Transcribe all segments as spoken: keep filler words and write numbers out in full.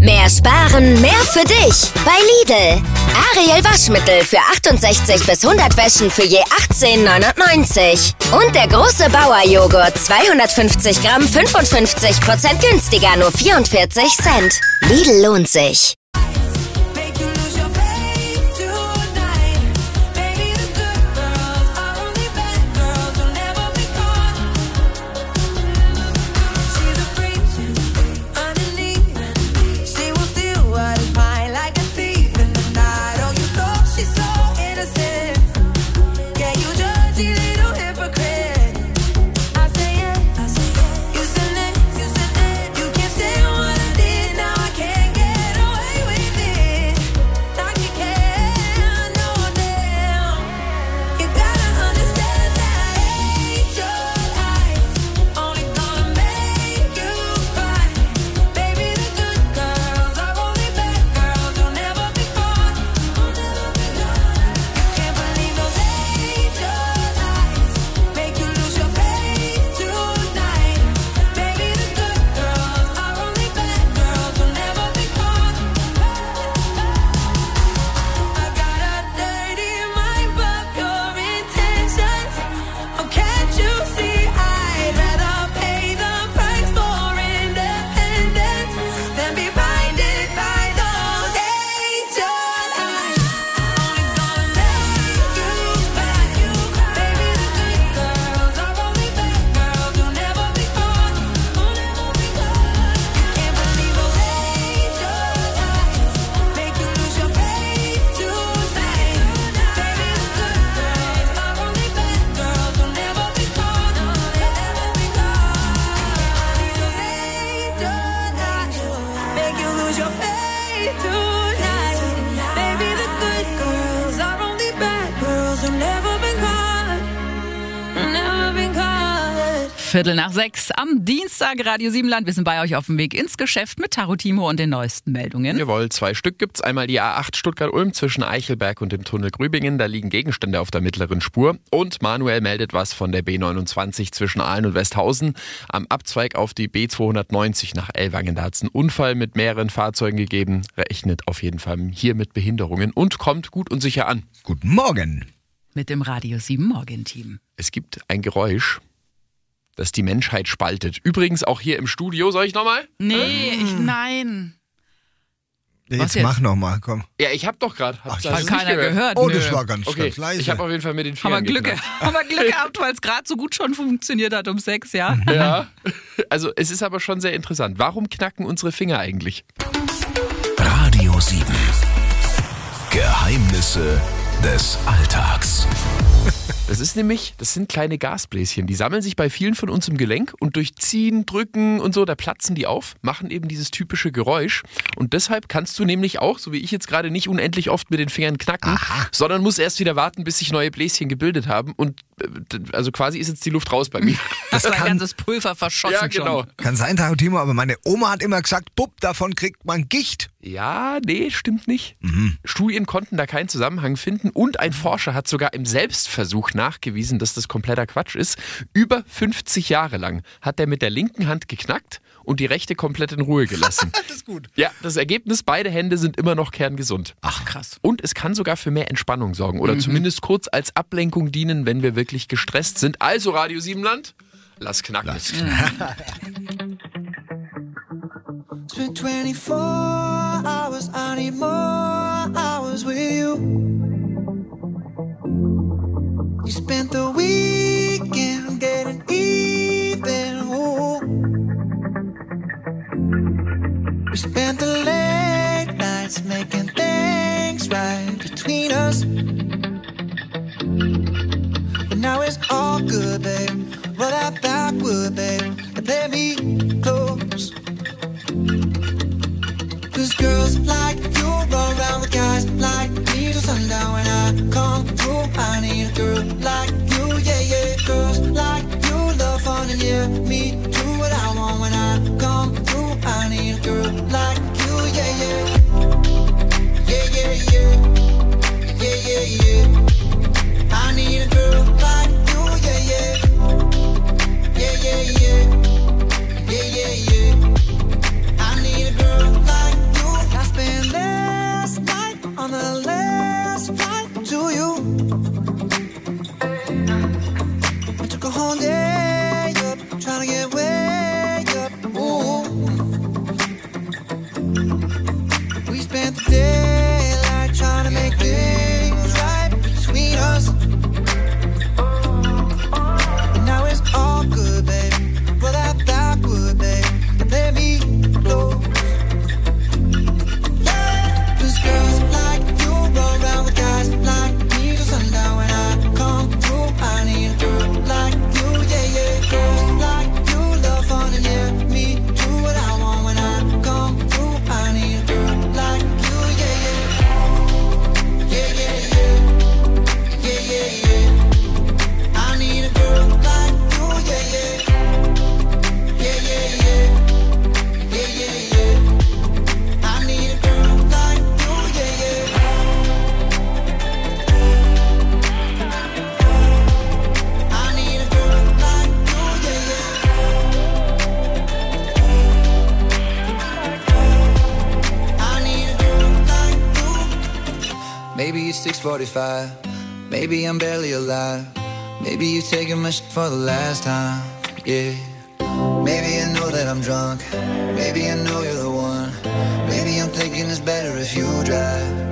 Mehr sparen, mehr für dich. Bei Lidl. Ariel Waschmittel für achtundsechzig bis hundert Wäschen für je achtzehn neunundneunzig. Und der große Bauer-Joghurt zweihundertfünfzig Gramm, fünfundfünfzig Prozent günstiger, nur vierundvierzig Cent. Lidl lohnt sich. Viertel nach sechs am Dienstag, Radio Siebenland. Wir sind bei euch auf dem Weg ins Geschäft mit Taro Timo und den neuesten Meldungen. Jawohl, zwei Stück gibt's. Einmal die A acht Stuttgart-Ulm zwischen Eichelberg und dem Tunnel Grübingen. Da liegen Gegenstände auf der mittleren Spur. Und Manuel meldet was von der B neunundzwanzig zwischen Aalen und Westhausen. Am Abzweig auf die B zweihundertneunzig nach Ellwangen. Da hat's einen Unfall mit mehreren Fahrzeugen gegeben. Rechnet auf jeden Fall hier mit Behinderungen und kommt gut und sicher an. Guten Morgen. Mit dem Radio sieben Morgen-Team. Es gibt ein Geräusch, das die Menschheit spaltet. Übrigens auch hier im Studio. Soll ich nochmal? Nee, ich, nein. Jetzt, jetzt mach nochmal, komm. Ja, ich hab doch gerade. Hat keiner gehört. gehört. Oh, Nö. das war ganz, okay. ganz leise. Ich habe auf jeden Fall mit den Fingern Haben wir Glück, haben wir Glück gehabt, weil es gerade so gut schon funktioniert hat um sechs, ja? Ja, also es ist aber schon sehr interessant. Warum knacken unsere Finger eigentlich? Radio sieben. Geheimnisse des Alltags. Das ist nämlich, das sind kleine Gasbläschen. Die sammeln sich bei vielen von uns im Gelenk und durch Ziehen, Drücken und so, da platzen die auf, machen eben dieses typische Geräusch. Und deshalb kannst du nämlich auch, so wie ich jetzt gerade, nicht unendlich oft mit den Fingern knacken, Aha. sondern musst erst wieder warten, bis sich neue Bläschen gebildet haben. Und also quasi ist jetzt die Luft raus bei mir. Das war ein ganzes Pulver verschossen. Ja, genau. Schon. Kann sein, Taro Timo, aber meine Oma hat immer gesagt, Bub, davon kriegt man Gicht. Ja, nee, stimmt nicht. Mhm. Studien konnten da keinen Zusammenhang finden und ein Forscher hat sogar im Selbstversuch nachgewiesen, dass das kompletter Quatsch ist. Über fünfzig Jahre lang hat er mit der linken Hand geknackt und die rechte komplett in Ruhe gelassen. Das ist gut. Ja, das Ergebnis, beide Hände sind immer noch kerngesund. Ach, krass. Und es kann sogar für mehr Entspannung sorgen oder mhm. zumindest kurz als Ablenkung dienen, wenn wir wirklich gestresst sind. Also Radio Siebenland, lass knacken. Lass knacken. It's been twenty-four hours, I need more hours with you. You spent the weekend getting even. Ooh. We spent the late nights making things right between us. But now it's all good, babe. Roll that backward, babe, and play me close. Cause girls like you run around with guys like me till sundown. When I come through, I need a girl like you, yeah, yeah. Girls like you love fun and yeah, me do what I want. When I come through, I need a girl like you, yeah, yeah. Yeah, yeah, yeah. Yeah, yeah, yeah. I need a girl like you, yeah, yeah. Yeah, yeah, yeah. Yeah, yeah, yeah. I need a girl like you. Maybe it's six forty-five. Maybe I'm barely alive. Maybe you're taking my shit for the last time. Yeah. Maybe I know that I'm drunk. Maybe I know you're the one. Maybe I'm thinking it's better if you drive.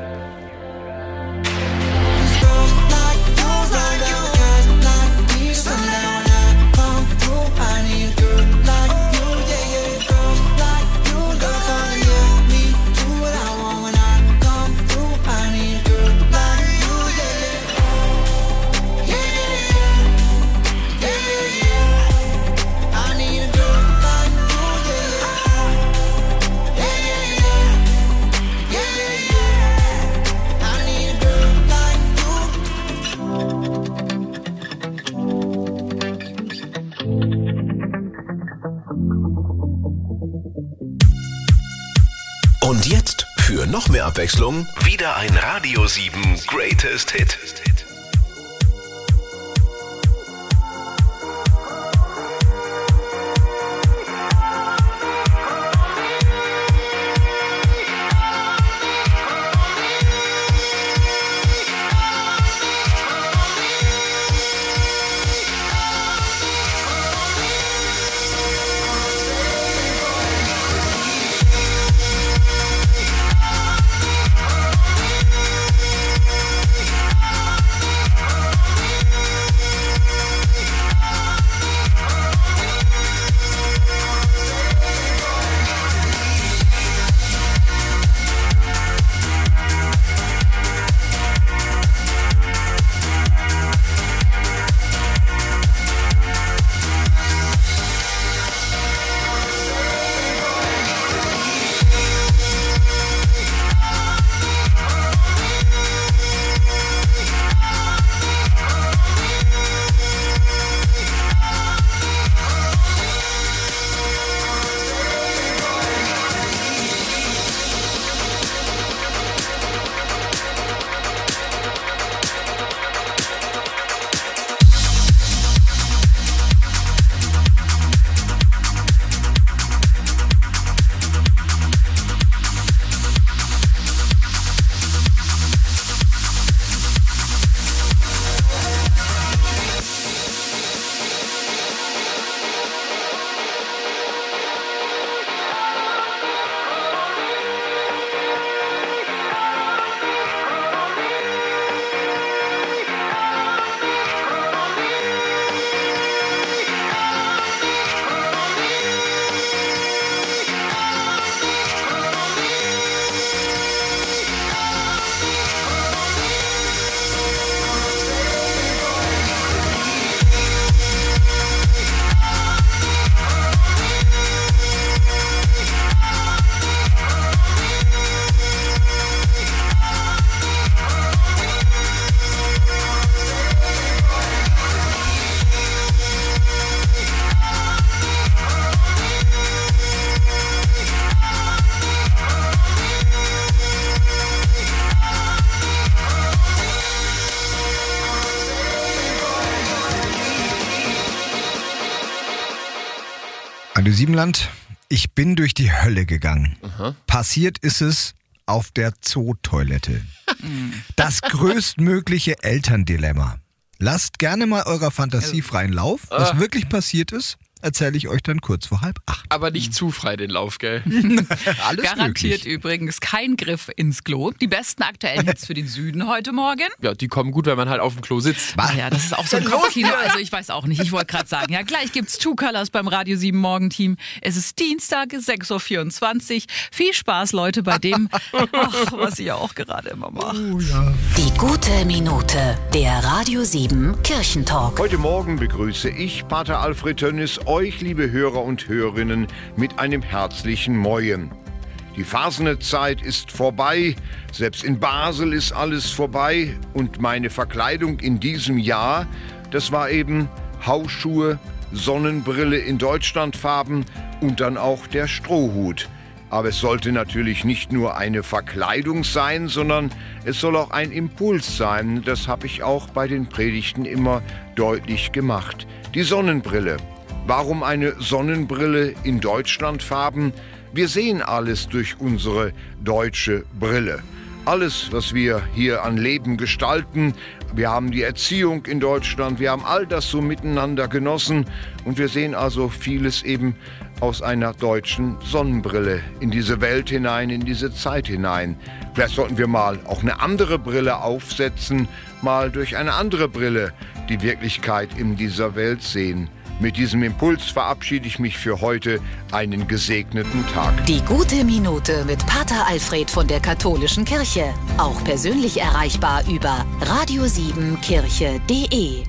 Und jetzt für noch mehr Abwechslung wieder ein Radio sieben Greatest Hit. Radio Siebenland, ich bin durch die Hölle gegangen. Aha. Passiert ist es auf der Zootoilette. Das größtmögliche Elterndilemma. Lasst gerne mal eurer Fantasie freien Lauf. Was Ah. wirklich passiert ist, erzähle ich euch dann kurz vor halb acht. Aber nicht zu frei den Lauf, gell? Alles Garantiert möglich. übrigens kein Griff ins Klo. Die besten aktuellen Hits für den Süden heute Morgen. Ja, die kommen gut, wenn man halt auf dem Klo sitzt. Ach ja, das ist auch so ein Kopfkino. Also ich weiß auch nicht. Ich wollte gerade sagen, ja gleich gibt's Two Colors beim Radio sieben Morgenteam. Es ist Dienstag, sechs Uhr vierundzwanzig. Viel Spaß, Leute, bei dem, ach, was ihr auch gerade immer macht. Oh, ja. Die gute Minute, der Radio sieben Kirchentalk. Heute Morgen begrüße ich, Pater Alfred Tönnis, euch, liebe Hörer und Hörerinnen, mit einem herzlichen Moin. Die Fasnezeit ist vorbei, selbst in Basel ist alles vorbei und meine Verkleidung in diesem Jahr, das war eben Hausschuhe, Sonnenbrille in Deutschlandfarben und dann auch der Strohhut. Aber es sollte natürlich nicht nur eine Verkleidung sein, sondern es soll auch ein Impuls sein. Das habe ich auch bei den Predigten immer deutlich gemacht. Die Sonnenbrille. Warum eine Sonnenbrille in Deutschlandfarben? Wir sehen alles durch unsere deutsche Brille. alles, was wir hier an Leben gestalten. Wir haben die Erziehung in Deutschland, wir haben all das so miteinander genossen und wir sehen also vieles eben aus einer deutschen Sonnenbrille in diese Welt hinein, in diese Zeit hinein. Vielleicht sollten wir mal auch eine andere Brille aufsetzen, mal durch eine andere Brille die Wirklichkeit in dieser Welt sehen. Mit diesem Impuls verabschiede ich mich für heute. Einen gesegneten Tag. Die gute Minute mit Pater Alfred von der Katholischen Kirche. Auch persönlich erreichbar über radio sieben kirche punkt de.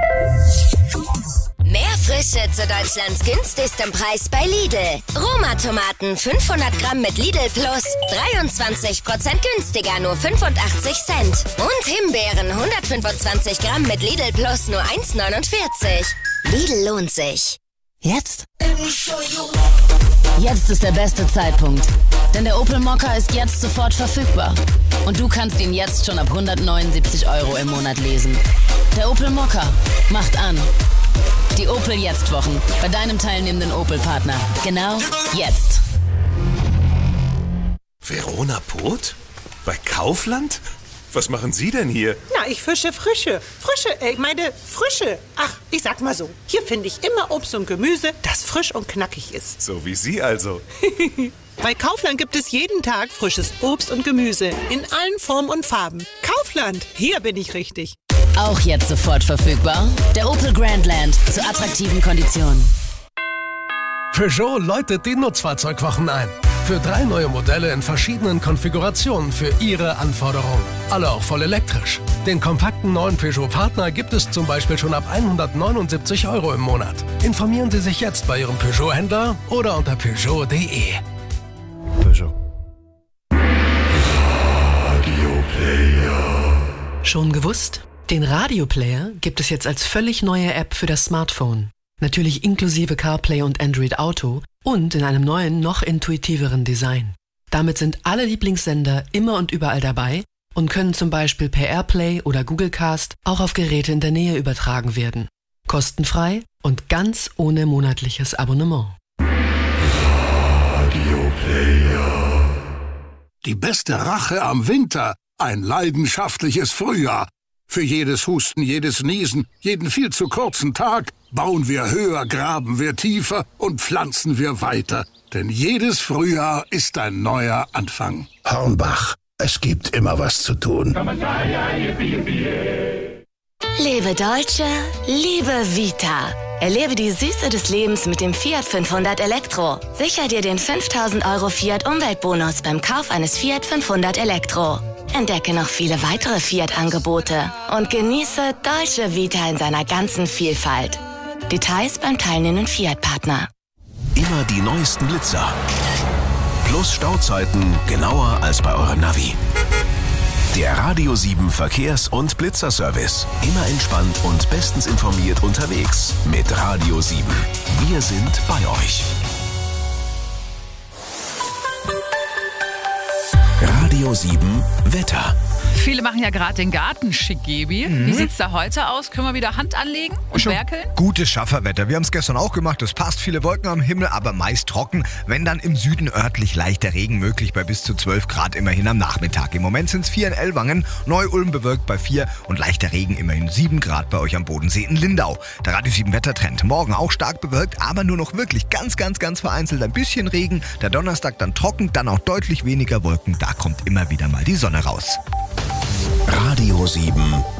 Mehr Frische zu Deutschlands günstigstem Preis bei Lidl. Roma-Tomaten fünfhundert Gramm mit Lidl Plus, dreiundzwanzig Prozent günstiger, nur fünfundachtzig Cent. Und Himbeeren hundertfünfundzwanzig Gramm mit Lidl Plus, nur eins neunundvierzig. Lidl lohnt sich. Jetzt? Jetzt ist der beste Zeitpunkt. Denn der Opel Mokka ist jetzt sofort verfügbar. Und du kannst ihn jetzt schon ab hundertneunundsiebzig Euro im Monat lesen. Der Opel Mokka macht an. Die Opel Jetzt-Wochen bei deinem teilnehmenden Opel-Partner. Genau jetzt. Verona Pot? Bei Kaufland? Was machen Sie denn hier? Na, ich fische Frische. Frische, äh, ich meine Frische. Ach, ich sag mal so, hier finde ich immer Obst und Gemüse, das frisch und knackig ist. So wie Sie also. Bei Kaufland gibt es jeden Tag frisches Obst und Gemüse in allen Formen und Farben. Kaufland, hier bin ich richtig. Auch jetzt sofort verfügbar. Der Opel Grandland zu attraktiven Konditionen. Peugeot läutet die Nutzfahrzeugwochen ein. Für drei neue Modelle in verschiedenen Konfigurationen für Ihre Anforderungen. Alle auch voll elektrisch. Den kompakten neuen Peugeot-Partner gibt es zum Beispiel schon ab hundertneunundsiebzig Euro im Monat. Informieren Sie sich jetzt bei Ihrem Peugeot-Händler oder unter peugeot punkt de. Peugeot. Schon gewusst? Den Radioplayer gibt es jetzt als völlig neue App für das Smartphone. Natürlich inklusive CarPlay und Android Auto und in einem neuen, noch intuitiveren Design. Damit sind alle Lieblingssender immer und überall dabei und können zum Beispiel per AirPlay oder Google Cast auch auf Geräte in der Nähe übertragen werden. Kostenfrei und ganz ohne monatliches Abonnement. Radioplayer. Die beste Rache am Winter. Ein leidenschaftliches Frühjahr. Für jedes Husten, jedes Niesen, jeden viel zu kurzen Tag bauen wir höher, graben wir tiefer und pflanzen wir weiter. Denn jedes Frühjahr ist ein neuer Anfang. Hornbach, es gibt immer was zu tun. Lebe Dolce, liebe Vita. Erlebe die Süße des Lebens mit dem Fiat fünfhundert Elektro. Sicher dir den fünftausend Euro Fiat Umweltbonus beim Kauf eines Fiat fünfhundert Elektro. Entdecke noch viele weitere Fiat-Angebote und genieße Dolce Vita in seiner ganzen Vielfalt. Details beim teilnehmenden Fiat-Partner. Immer die neuesten Blitzer. Plus Stauzeiten genauer als bei eurem Navi. Der Radio sieben Verkehrs- und Blitzerservice. Immer entspannt und bestens informiert unterwegs mit Radio sieben. Wir sind bei euch. Radio sieben Wetter. Viele machen ja gerade den Garten schick, Gebi. Mhm. Wie sieht's da heute aus? Können wir wieder Hand anlegen und Schon werkeln? Gutes Schafferwetter. Wir haben es gestern auch gemacht. Es passt, viele Wolken am Himmel, aber meist trocken. Wenn dann im Süden örtlich leichter Regen möglich bei bis zu zwölf Grad immerhin am Nachmittag. Im Moment sind es vier in Ellwangen, Neu-Ulm bewölkt bei vier und leichter Regen immerhin sieben Grad bei euch am Bodensee in Lindau. Der Radio sieben Wettertrend. Morgen auch stark bewölkt, aber nur noch wirklich ganz, ganz, ganz vereinzelt ein bisschen Regen. Der Donnerstag dann trocken, dann auch deutlich weniger Wolken. Da kommt immer wieder mal die Sonne raus. Radio sieben